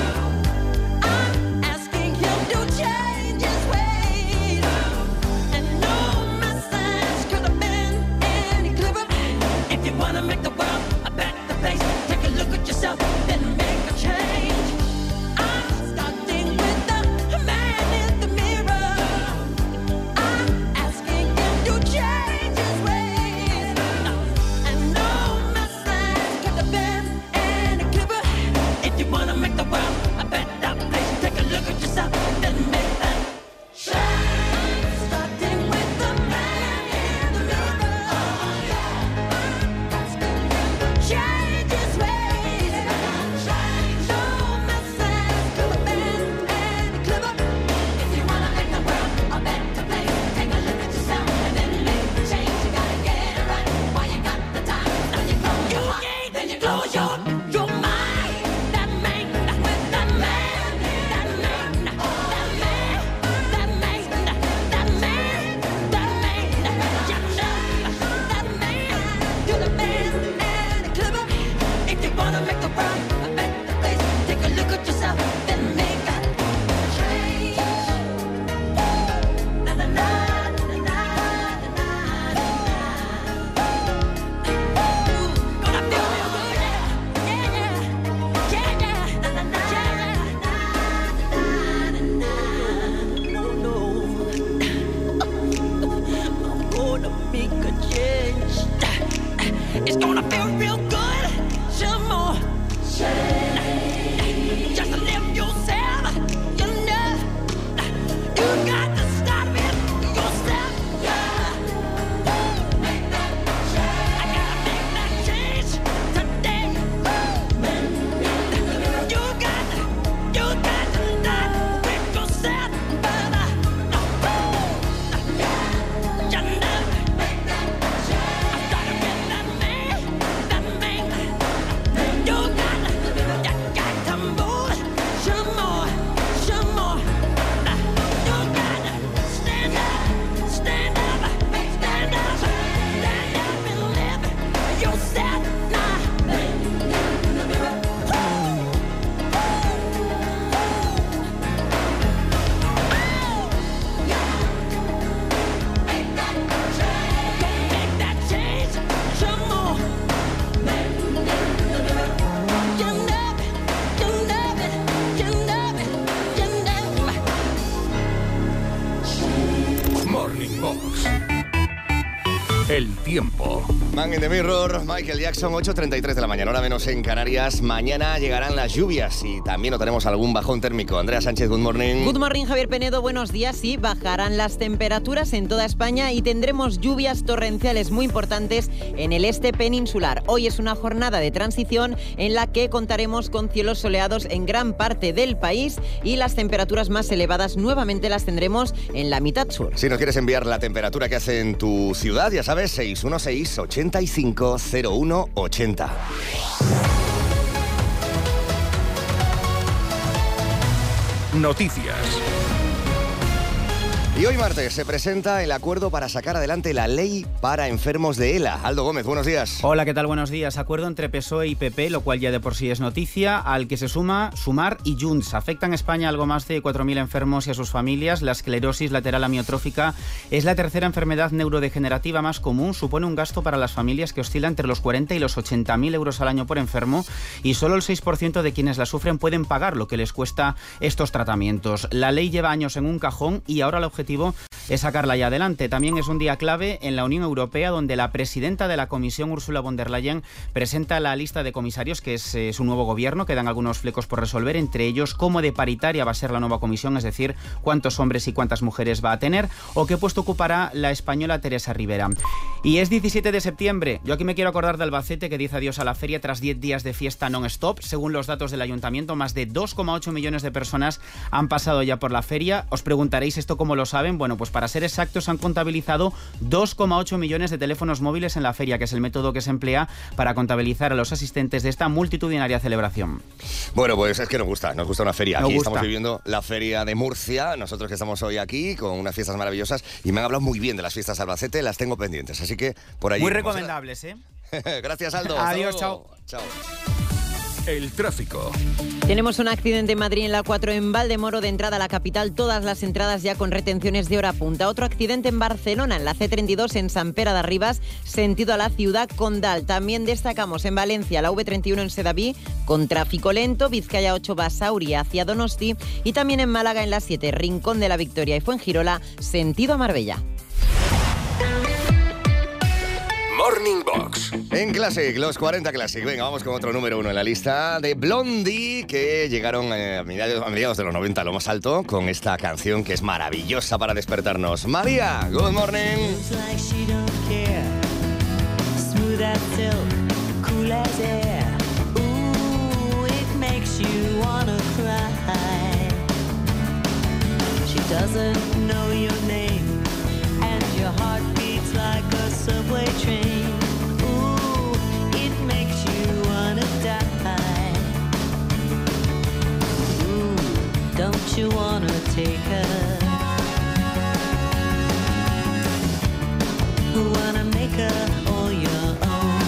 Speaker 21: I'm asking him to change his ways, and no message could have been any clearer. If you wanna make the world a better place, take a look at yourself, then make a change. I'm starting with the man in the mirror. I'm asking him to change his ways, and no message could have been any clearer. If you wanna make the world a better place, take a look at yourself, then make that change. I'm starting with the man in the mirror. Asking him to change his ways. No message could have been any clearer. If you wanna make the world a better place, take a look at yourself and then make the change. You gotta get it right while you got the time. Now you close your heart, then you close your your mind. That man, with that man, that man, that man, that man, that man, that man, you know, that man, you're the man and clever. If you wanna make the world a better place, take a look at yourself, then make that change. Na na na na na na na. Gonna feel real good, yeah, yeah, yeah, yeah, yeah. Na na na na na na. No no. I'm gonna make a change. It's gonna feel real good. Some more. Just live yourself. You know, you got to start with yourself. Yeah. Make that change. I gotta make that change today. You got to, you got to start with yourself, brother. You know, make that change. I'm starting with that man, that man. You got to, you got to move some more, some more. You got to stand up, stand up, stand up, stand up and live yourself now. Make that change. Make that change some more. You know it, you know it, you know it, you know it.
Speaker 5: Morning Box. El tiempo.
Speaker 3: Man in the Mirror, Michael Jackson, ocho treinta y tres de la mañana, hora menos en Canarias. Mañana llegarán las lluvias y también notaremos algún bajón térmico. Andrea Sánchez, good morning.
Speaker 4: Good morning, Javier Penedo, buenos días. Sí, bajarán las temperaturas en toda España y tendremos lluvias torrenciales muy importantes en el este peninsular. Hoy es una jornada de transición en la que contaremos con cielos soleados en gran parte del país y las temperaturas más elevadas nuevamente las tendremos en la mitad sur.
Speaker 3: Si nos quieres enviar la temperatura que hace en tu ciudad, ya sabes, seis uno seis, ochenta y cinco, cero uno ochenta.
Speaker 5: Noticias.
Speaker 3: Y hoy martes se presenta el acuerdo para sacar adelante la ley para enfermos de ELA. Aldo Gómez, buenos días.
Speaker 2: Hola, ¿qué tal? Buenos días. Acuerdo entre P S O E y P P, lo cual ya de por sí es noticia, al que se suma Sumar y Junts. Afecta en España a algo más de cuatro mil enfermos y a sus familias. La esclerosis lateral amiotrófica es la tercera enfermedad neurodegenerativa más común. Supone un gasto para las familias que oscila entre los cuarenta y los ochenta mil euros al año por enfermo y solo el seis por ciento de quienes la sufren pueden pagar lo que les cuesta estos tratamientos. La ley lleva años en un cajón y ahora el objetivo objetivo es sacarla ya adelante. También es un día clave en la Unión Europea, donde la presidenta de la Comisión, Ursula von der Leyen, presenta la lista de comisarios, que es eh, su nuevo gobierno. Quedan algunos flecos por resolver, entre ellos cómo de paritaria va a ser la nueva comisión, es decir, cuántos hombres y cuántas mujeres va a tener, o qué puesto ocupará la española Teresa Rivera. Y es diecisiete de septiembre. Yo aquí me quiero acordar de Albacete, que dice adiós a la feria tras diez días de fiesta non-stop. Según los datos del ayuntamiento, más de dos coma ocho millones de personas han pasado ya por la feria. Os preguntaréis esto cómo lo saben. Bueno, pues para ser exactos, han contabilizado dos coma ocho millones de teléfonos móviles en la feria, que es el método que se emplea para contabilizar a los asistentes de esta multitudinaria celebración.
Speaker 3: Bueno, pues es que nos gusta, nos gusta una feria. Aquí
Speaker 2: Nos gusta.
Speaker 3: estamos viviendo la feria de Murcia, nosotros que estamos hoy aquí con unas fiestas maravillosas, y me han hablado muy bien de las fiestas de Albacete, las tengo pendientes, así que por allí.
Speaker 2: Muy recomendables, ¿eh?
Speaker 3: Gracias, Aldo. Hasta
Speaker 2: Adiós,
Speaker 3: luego. Chao.
Speaker 5: El tráfico.
Speaker 4: Tenemos un accidente en Madrid en la cuatro en Valdemoro, de entrada a la capital, todas las entradas ya con retenciones de hora punta. Otro accidente en Barcelona, en la C treinta y dos en Sant Pere de Ribas, sentido a la ciudad condal. También destacamos en Valencia la V treinta y uno en Sedaví con tráfico lento, Vizcaya ocho Basauri hacia Donosti, y también en Málaga en la siete Rincón de la Victoria y Fuengirola, sentido a Marbella.
Speaker 5: Morning Box.
Speaker 3: En Classic, los cuarenta Classic. Venga, vamos con otro número uno en la lista de Blondie, que llegaron eh, a, mediados, a mediados de los noventa, lo más alto, con esta canción que es maravillosa para despertarnos. María, good morning.
Speaker 21: Like a subway train. Ooh, it makes you wanna die. Ooh, don't you wanna take her? Wanna make her all your own.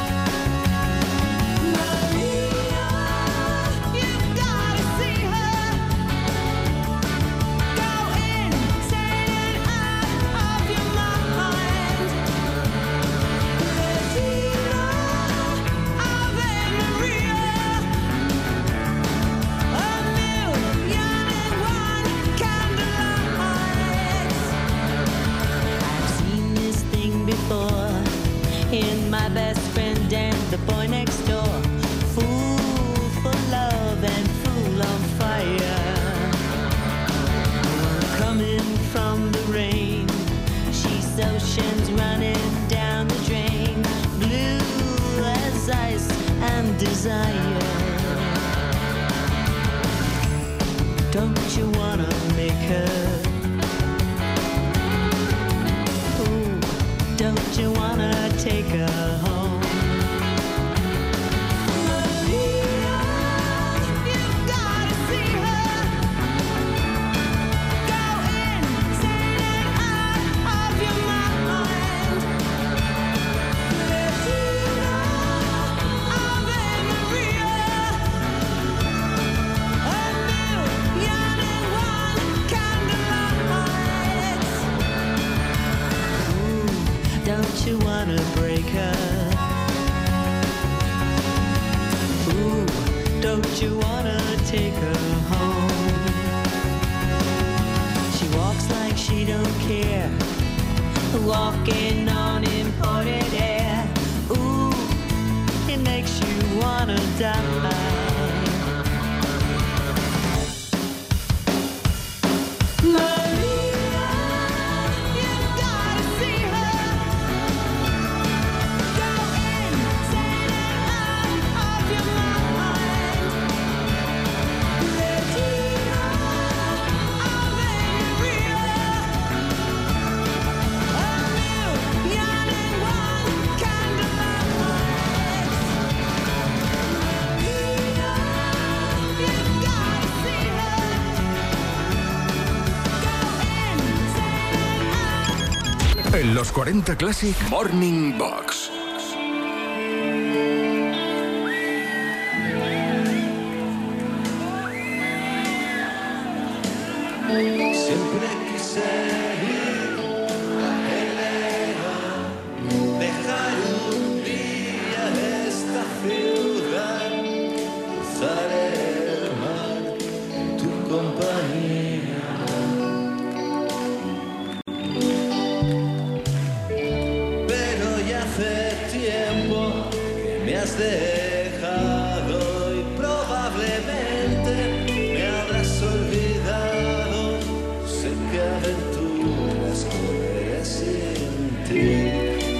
Speaker 21: Maria, you've gotta see her. Go insane and out of your mind. In my best friend and the boy next door, fool for love and fool on fire. Coming from the rain, she's oceans running down the drain, blue as ice and desire. Don't you wanna make her? Don't you wanna take her home? Maria, you've gotta see her. Go insane and out of your mind. Latina, Ave Maria. A million and one candlelights. Don't you wanna break her? Ooh, don't you wanna take her home? She walks like she don't care, walking on imported air. Ooh, it makes you wanna die.
Speaker 5: En los cuarenta Classic Morning Box.
Speaker 21: Siempre quise ir a Helena, dejar un día esta ciudad, cruzar el mar en tu compañía.
Speaker 6: dejado y probablemente me habrás olvidado. Sé que aventuras correré sin ti.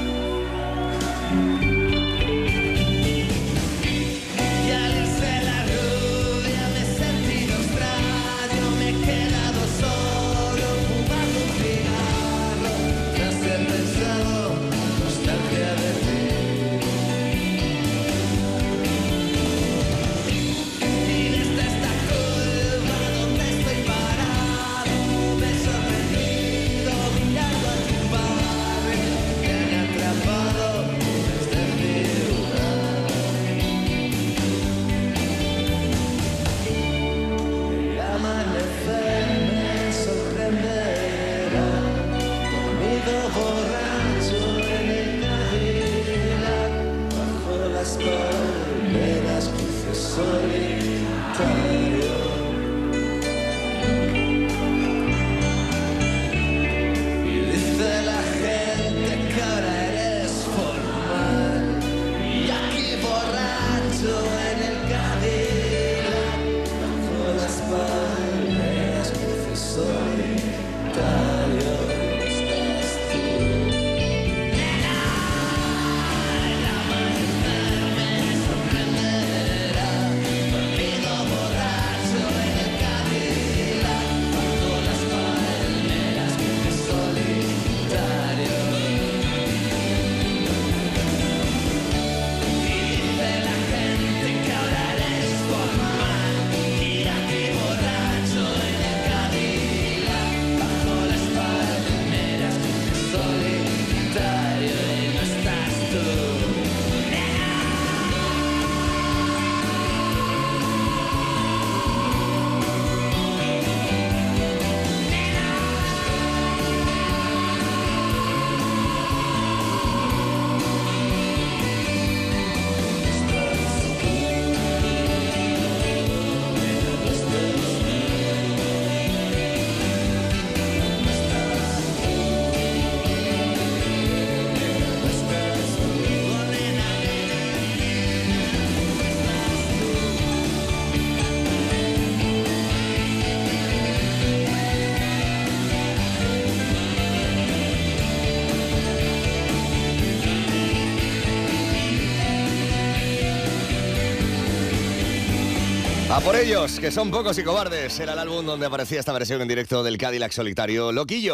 Speaker 3: A por ellos, que son pocos y cobardes. Era el álbum donde aparecía esta versión en directo del Cadillac Solitario, Loquillo.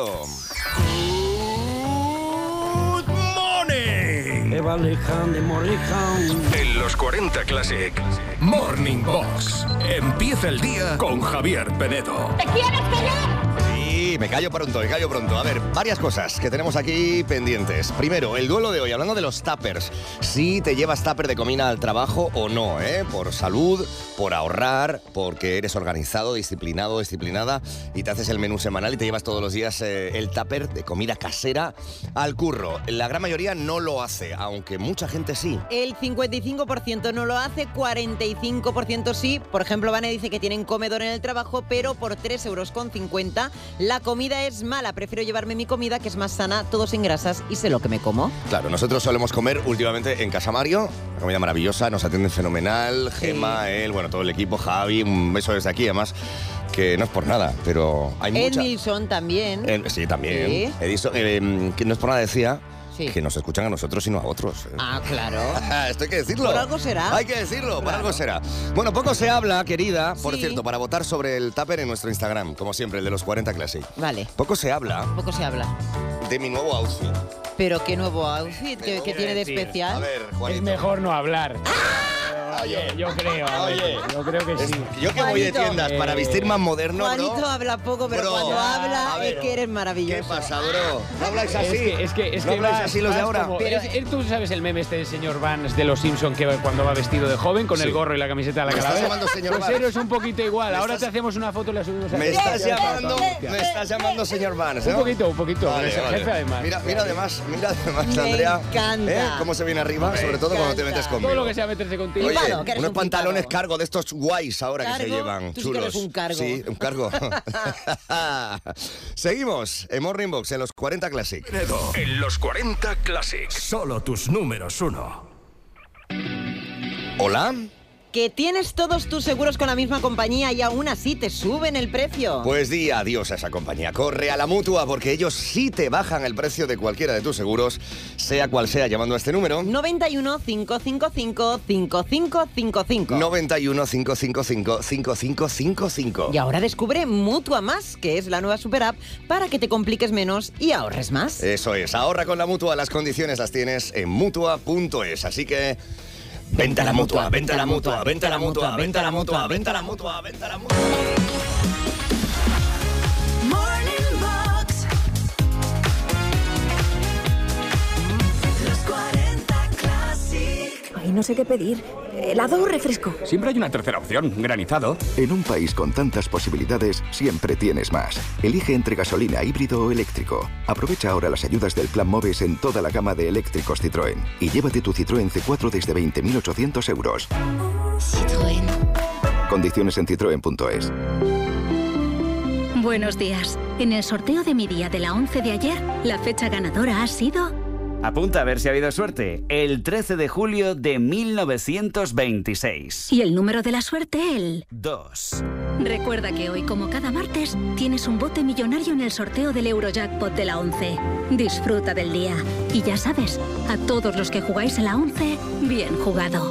Speaker 5: Good morning. En los cuarenta Classic, Morning Box. Empieza el día con Javier Penedo.
Speaker 3: ¿Te quieres callar? Sí, me callo pronto, me callo pronto. A ver, varias cosas que tenemos aquí pendientes. Primero, el duelo de hoy, hablando de los tuppers. Si te llevas tupper de comida al trabajo o no, ¿eh? Por salud, por ahorrar, porque eres organizado, disciplinado, disciplinada y te haces el menú semanal y te llevas todos los días eh, el tupper de comida casera al curro. La gran mayoría no lo hace, aunque mucha gente sí.
Speaker 4: El cincuenta y cinco por ciento no lo hace, cuarenta y cinco por ciento sí. Por ejemplo, Vane dice que tienen comedor en el trabajo, pero por tres euros con cincuenta la comida es mala. Prefiero llevarme mi comida, que es más sana, todo sin grasas, y sé lo que me como.
Speaker 3: Claro, nosotros solemos comer últimamente en Casa Mario, una comida maravillosa, nos atienden fenomenal, sí. Gema, él, bueno, todo el equipo, Javi, un beso desde aquí, además, que no es por nada, pero hay mucha...
Speaker 4: Edmilson también.
Speaker 3: Eh, sí, también.
Speaker 4: Sí.
Speaker 3: Edison, eh, que no es por nada, decía...
Speaker 4: Sí.
Speaker 3: Que nos escuchan a nosotros y no a otros.
Speaker 4: Ah, claro.
Speaker 3: Esto hay que decirlo.
Speaker 4: Por algo será.
Speaker 3: Hay que decirlo,
Speaker 4: claro.
Speaker 3: por algo será. Bueno, poco se habla, querida, por
Speaker 4: sí.
Speaker 3: cierto, para votar sobre el tupper en nuestro Instagram, como siempre, el de los cuarenta Classic.
Speaker 4: Vale.
Speaker 3: Poco se habla.
Speaker 4: Poco se habla.
Speaker 3: De mi nuevo outfit.
Speaker 4: Pero qué nuevo outfit, ¿qué, qué tiene de especial?
Speaker 3: A ver, Juanito.
Speaker 22: Es mejor no hablar.
Speaker 3: ¡Ah!
Speaker 22: Oye, yo creo.
Speaker 3: Oye,
Speaker 22: yo creo que sí.
Speaker 3: Yo que voy de tiendas para vestir más moderno,
Speaker 4: Juanito
Speaker 3: bro.
Speaker 4: habla poco, pero
Speaker 3: Bro,
Speaker 4: cuando habla
Speaker 3: a ver,
Speaker 4: es que eres maravilloso.
Speaker 3: ¿Qué pasa, bro? ¿No habláis así?
Speaker 22: Es que, es que, es
Speaker 3: ¿No
Speaker 22: que
Speaker 3: habláis
Speaker 22: vas-
Speaker 3: así los de
Speaker 22: vas
Speaker 3: ahora?
Speaker 22: como-
Speaker 4: Pero-
Speaker 22: es- es- tú sabes el meme este del señor Vance de los Simpson que cuando va vestido de joven con
Speaker 3: Sí.
Speaker 22: el gorro y la camiseta de la
Speaker 3: ¿Me estás
Speaker 22: calavera.
Speaker 3: llamando señor
Speaker 22: Pues
Speaker 3: Vance?
Speaker 22: eres un poquito igual.
Speaker 3: ¿Me
Speaker 22: Ahora
Speaker 3: estás-
Speaker 22: te hacemos una foto y la subimos a
Speaker 3: Me
Speaker 22: Facebook.
Speaker 3: estás
Speaker 22: Ya está,
Speaker 3: llamando,
Speaker 22: hostia.
Speaker 3: me estás llamando señor Vance,
Speaker 22: Un
Speaker 3: ¿no?
Speaker 22: poquito, un poquito.
Speaker 3: Vale,
Speaker 22: eres el
Speaker 3: vale.
Speaker 22: jefe además.
Speaker 3: Mira, mira además, mira además,
Speaker 4: Me
Speaker 3: Andrea.
Speaker 4: encanta.
Speaker 3: ¿eh? Cómo se viene arriba, sobre todo cuando te
Speaker 4: encanta.
Speaker 3: metes conmigo.
Speaker 22: Todo lo que sea meterse contigo.
Speaker 3: Oye,
Speaker 4: Flipado, que eres
Speaker 3: unos
Speaker 4: un
Speaker 3: pantalones
Speaker 4: flipado.
Speaker 3: cargo de estos guays ahora que se
Speaker 4: ¿Cargo?
Speaker 3: llevan,
Speaker 4: Tú sí que
Speaker 3: chulos.
Speaker 4: eres un cargo.
Speaker 3: Sí, un cargo. Seguimos en Morning Box en los cuarenta Classic.
Speaker 5: Penedo. En los cuarenta Classic, solo tus números uno.
Speaker 3: ¿Hola?
Speaker 4: Que tienes todos tus seguros con la misma compañía y aún así te suben el precio.
Speaker 3: Pues di adiós a esa compañía. Corre a la Mutua porque ellos sí te bajan el precio de cualquiera de tus seguros, sea cual sea, llamando a este número.
Speaker 4: noventa y uno, cinco cinco cinco, cinco cinco cinco cinco.
Speaker 3: noventa y uno, cinco cinco cinco, cinco cinco cinco cinco.
Speaker 4: Y ahora descubre Mutua Más, que es la nueva super app para que te compliques menos y ahorres más.
Speaker 3: Eso es, ahorra con la Mutua. Las condiciones las tienes en mutua punto es. Así que... Vente a la Mutua, vente a la Mutua, vente a la Mutua, vente a la Mutua, vente a la Mutua, vente a la Mutua.
Speaker 21: Morning Box. Los cuarenta Classic.
Speaker 7: Ay, no sé qué pedir. ¿Helado o refresco?
Speaker 5: Siempre hay una tercera opción, granizado.
Speaker 15: En un país con tantas posibilidades, siempre tienes más. Elige entre gasolina, híbrido o eléctrico. Aprovecha ahora las ayudas del Plan MOVES en toda la gama de eléctricos Citroën. Y llévate tu Citroën C cuatro desde veinte mil ochocientos euros.
Speaker 14: Citroën.
Speaker 15: Condiciones en citroen punto es.
Speaker 14: Buenos días. En el sorteo de mi día de la once de ayer, la fecha ganadora ha sido...
Speaker 8: Apunta a ver si ha habido suerte. El trece de julio de mil novecientos veintiséis.
Speaker 14: Y el número de la suerte, el...
Speaker 8: dos.
Speaker 14: Recuerda que hoy, como cada martes, tienes un bote millonario en el sorteo del Eurojackpot de la once. Disfruta del día. Y ya sabes, a todos los que jugáis a la once, bien jugado.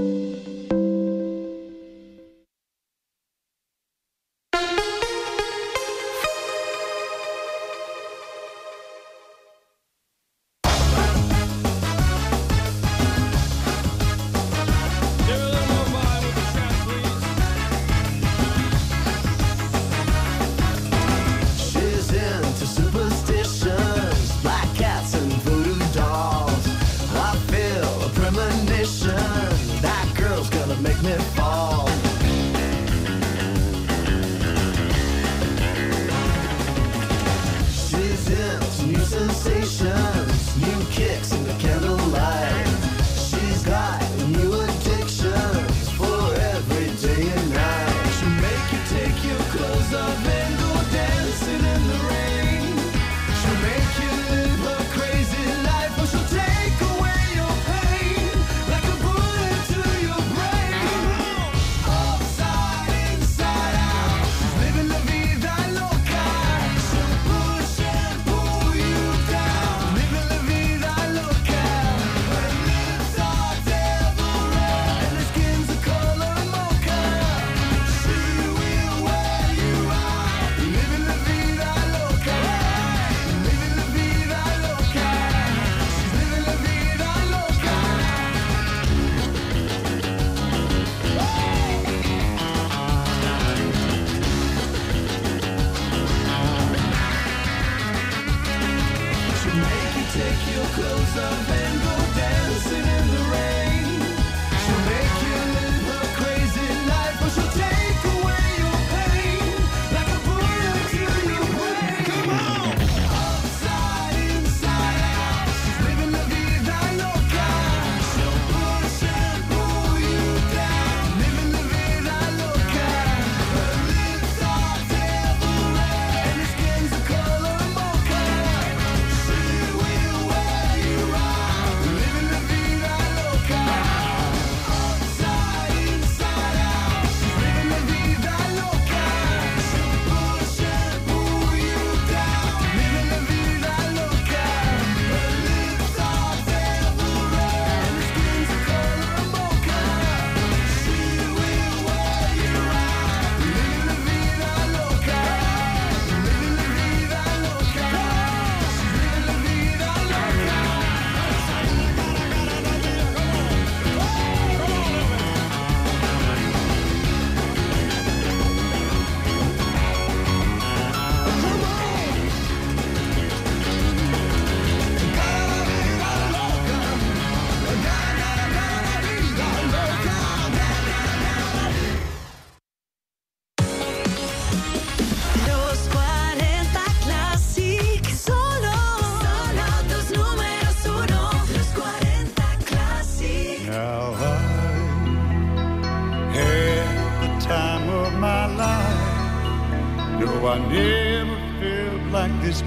Speaker 23: I never felt like this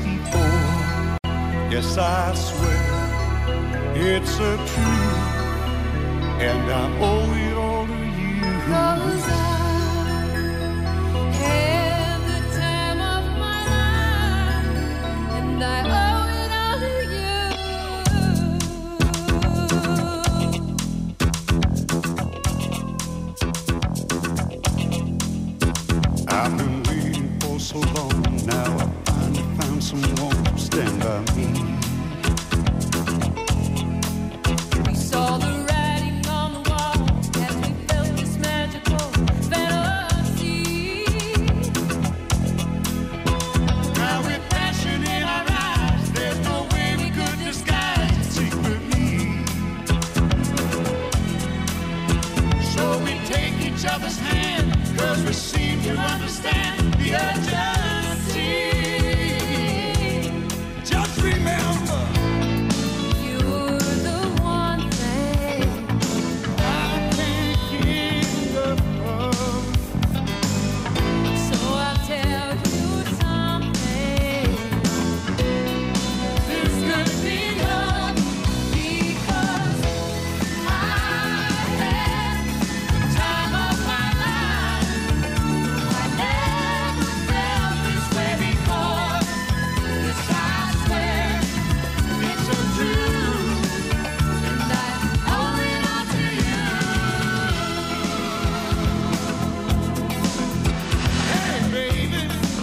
Speaker 23: before. Yes, I swear it's a truth. and I owe it all to you.
Speaker 6: 'Cause I had the time of my life, and I owe it all to
Speaker 23: you. I've been waiting for so long, now I finally found someone to stand by me.
Speaker 6: We saw the writing on the wall as we felt this magical fantasy.
Speaker 23: Now with passion in our eyes, there's no way we could disguise it secretly. So we take each other's hand, 'cause we seem to understand the urgency. Just remember,
Speaker 6: You're the one thing
Speaker 23: I can't give up.
Speaker 6: So I'll tell you something. This could be love because I had the time of my life. I never felt this way before. This I swear it's so true, and I owe it all to you.
Speaker 23: Hey baby,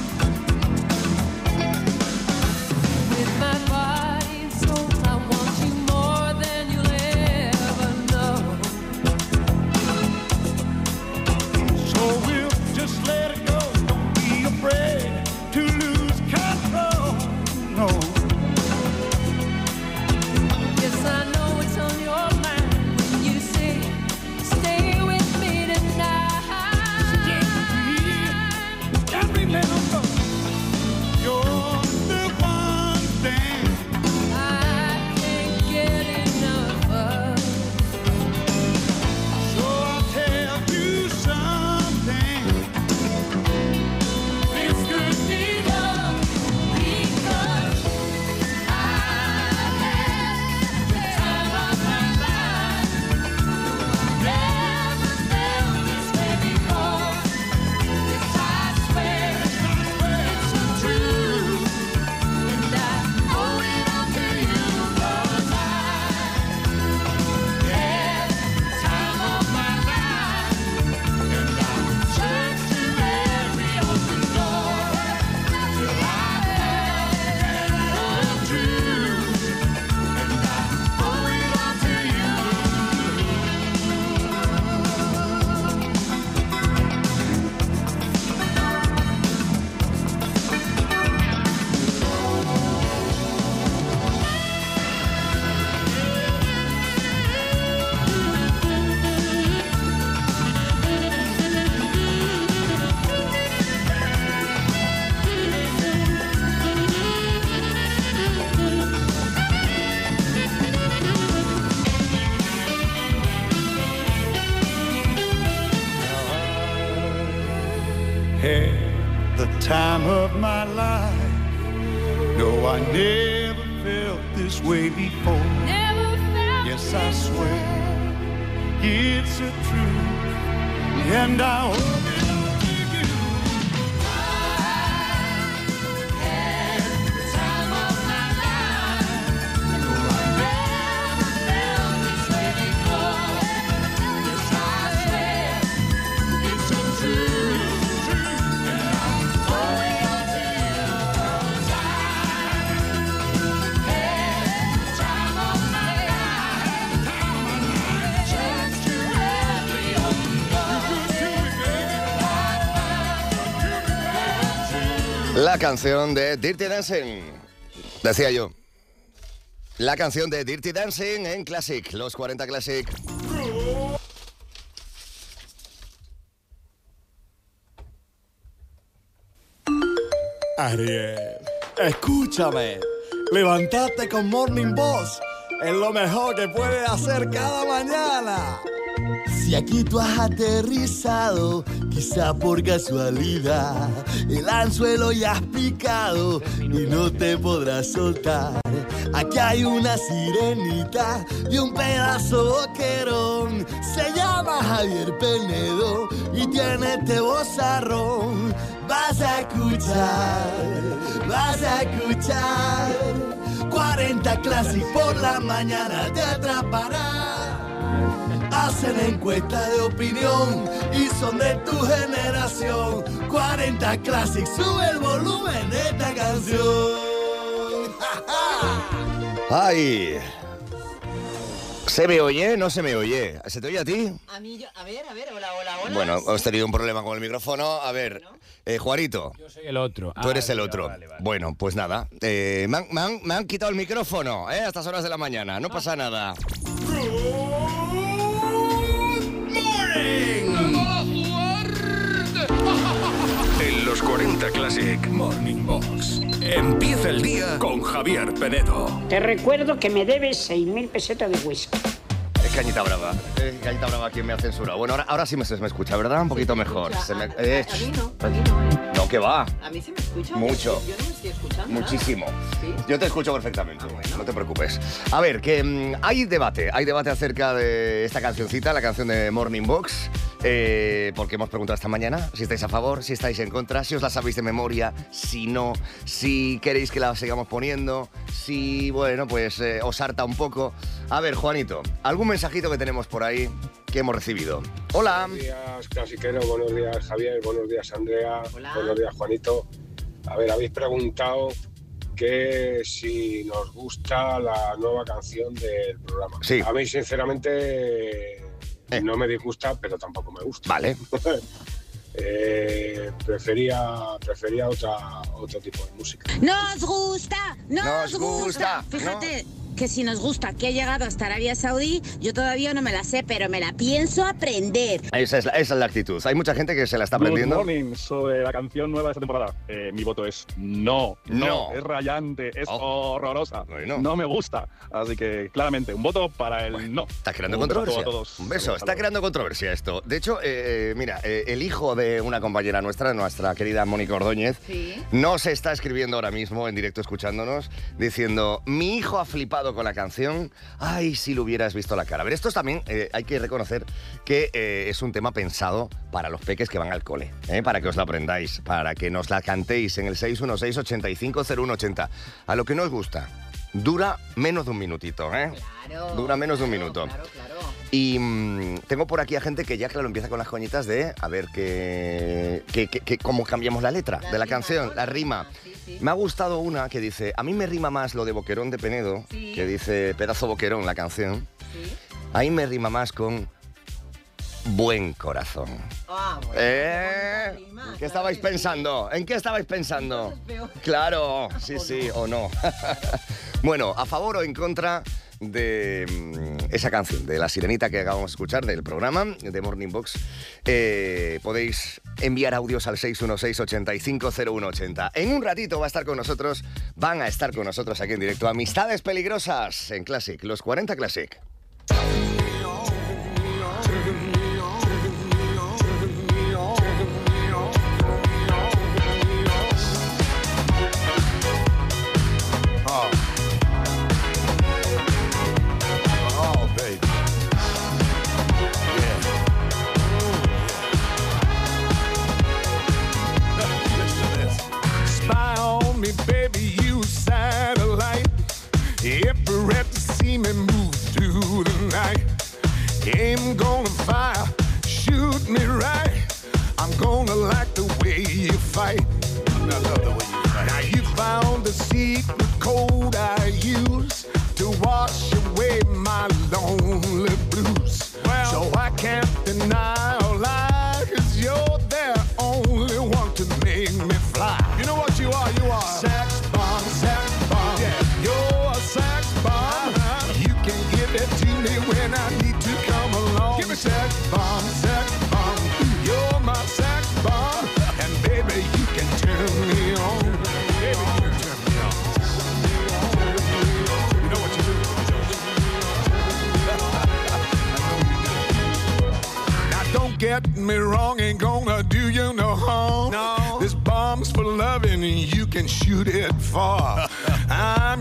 Speaker 6: With my body and soul, I want you more than you'll ever know.
Speaker 23: so we'll just let it go. Don't be afraid to lose control. No.
Speaker 6: Yes, I know it's on your mind when you say, stay with me tonight.
Speaker 23: And remember, you're the one thing
Speaker 6: I can't get enough of.
Speaker 23: So I'll tell you something.
Speaker 6: This could be love because I had the time of my life. Never felt this way before. This I swear, it's so true, and I owe it all to you. 'Cause I had the time of my life, and I searched through every open door till I found the truth, and I owe it all to you.
Speaker 23: Had the time of my life. No, I never felt this way before.
Speaker 6: Never felt
Speaker 23: Yes, I swear it's a truth, and I owe it all to you.
Speaker 6: had the time of my life. No, I never felt this way before. Yes, I swear it's so true, and I owe it all to you. 'Cause I had the time of my life. Searched through every open door.
Speaker 3: La canción de Dirty Dancing. Decía yo. La canción de Dirty Dancing en Classic, los cuarenta Classic.
Speaker 11: Ariel, escúchame. Levantarte con Morning Boss es lo mejor que puedes hacer cada mañana. Si aquí tú has aterrizado, quizá por casualidad, el anzuelo ya has picado y no te podrás soltar. Aquí hay una sirenita y un pedazo boquerón. Se llama Javier Penedo y tiene este vozarrón. Vas a escuchar, vas a escuchar cuarenta Classic por la mañana te atrapará. Hacen encuestas de opinión y son de tu generación. cuarenta Classic, sube el volumen de esta canción.
Speaker 3: ¡Ay! ¿Se me oye? ¿No se me oye? ¿Se te oye a ti?
Speaker 4: A mí, yo, a ver, a ver, hola, hola, hola.
Speaker 3: Bueno, hemos tenido un problema con el micrófono. A ver, eh, Juanito.
Speaker 22: Yo soy el otro.
Speaker 3: Tú
Speaker 22: Ah,
Speaker 3: eres el
Speaker 22: vale,
Speaker 3: otro.
Speaker 22: vale, vale.
Speaker 3: Bueno, pues nada. Eh, me, han, me han- me han quitado el micrófono, ¿eh? A estas horas de la mañana. No pasa nada.
Speaker 5: En los cuarenta Classic Morning Box. Empieza el día con Javier Penedo.
Speaker 1: Te recuerdo que me debes seis mil pesetas de whisky.
Speaker 3: Es Cañita Brava. Es Cañita Brava quien me ha censurado. Bueno, ahora, ahora sí me, se me escucha, ¿verdad? Un poquito mejor. Se me- eh,
Speaker 4: A mí no, a mí no, ¿eh?
Speaker 3: no, que va.
Speaker 4: A mí se me escucha.
Speaker 3: Mucho.
Speaker 4: Yo no me estoy escuchando.
Speaker 3: Muchísimo.
Speaker 4: ¿Sí?
Speaker 3: Yo te escucho perfectamente, no te preocupes. A ver, que mm, hay debate, hay debate acerca de esta cancioncita, la canción de Morning Box, eh, porque hemos preguntado esta mañana si estáis a favor, si estáis en contra, si os la sabéis de memoria, si no, si queréis que la sigamos poniendo, si, bueno, pues eh, os harta un poco. A ver, Juanito, ¿algún mensajito que tenemos por ahí que hemos recibido? Hola.
Speaker 9: Buenos días, clasiquero. Buenos días, Javier. Buenos días, Andrea. Buenos días, Juanito. A ver, habéis preguntado que si nos gusta la nueva canción del programa.
Speaker 3: Sí.
Speaker 9: A mí, sinceramente, no me disgusta, pero tampoco me gusta.
Speaker 3: Vale.
Speaker 9: Eh, prefería prefería otra, otro tipo de música.
Speaker 10: Nos gusta, nos,
Speaker 9: Nos gusta,
Speaker 10: Fíjate que si nos gusta que ha llegado hasta Arabia Saudí, yo todavía no me la sé, pero me la pienso aprender.
Speaker 3: Esa es, la, esa es la actitud. Hay mucha gente que se la está
Speaker 24: Good
Speaker 3: aprendiendo.
Speaker 24: morning, sobre la canción nueva de esta temporada. Eh, mi voto es no, no,
Speaker 3: No.
Speaker 24: es rayante, es horrorosa,
Speaker 3: Bueno.
Speaker 24: no me gusta. Así que claramente un voto para el no.
Speaker 3: Está creando
Speaker 24: Un beso
Speaker 3: controversia.
Speaker 24: a todos.
Speaker 3: Un beso, está creando controversia esto. De hecho, eh, mira, eh, el hijo de una compañera nuestra, nuestra querida Mónica Ordóñez, nos está escribiendo ahora mismo en directo escuchándonos, diciendo, mi hijo ha flipado con la canción, ay, si lo hubieras visto la cara. A ver, esto también eh, hay que reconocer que eh, es un tema pensado para los peques que van al cole, ¿eh? Para que os la aprendáis, para que nos la cantéis en el seis uno seis, ocho cinco cero uno ocho cero. A lo que no os gusta, dura menos de un minutito, ¿eh? Dura menos de un minuto. Y mm, tengo por aquí a gente que ya, claro, empieza con las coñitas de a ver qué, qué- qué- qué- cómo cambiamos la letra de la canción, la rima. Me ha gustado una que dice, a mí me rima más lo de Boquerón de Penedo, que dice pedazo Boquerón la canción. Ahí me rima más con buen corazón. ¿Eh? ¿Qué estabais pensando? ¿En qué estabais pensando? Claro, sí, sí, o no. Bueno, ¿a favor o en contra de mm, esa canción, de La Sirenita que acabamos de escuchar, del programa de Morning Box? Eh, podéis enviar audios al seis uno seis, ocho cinco cero uno ocho cero. En un ratito va a estar con nosotros, van a estar con nosotros aquí en directo, Amistades Peligrosas en Classic, los cuarenta Classic.
Speaker 23: Oh. Oh, baby. Yeah. Listen to this. Spy on me, baby, you satellite. Every rep to see me move through get me wrong, ain't gonna do you no harm. No. This bomb's for loving, you can shoot it far. I'm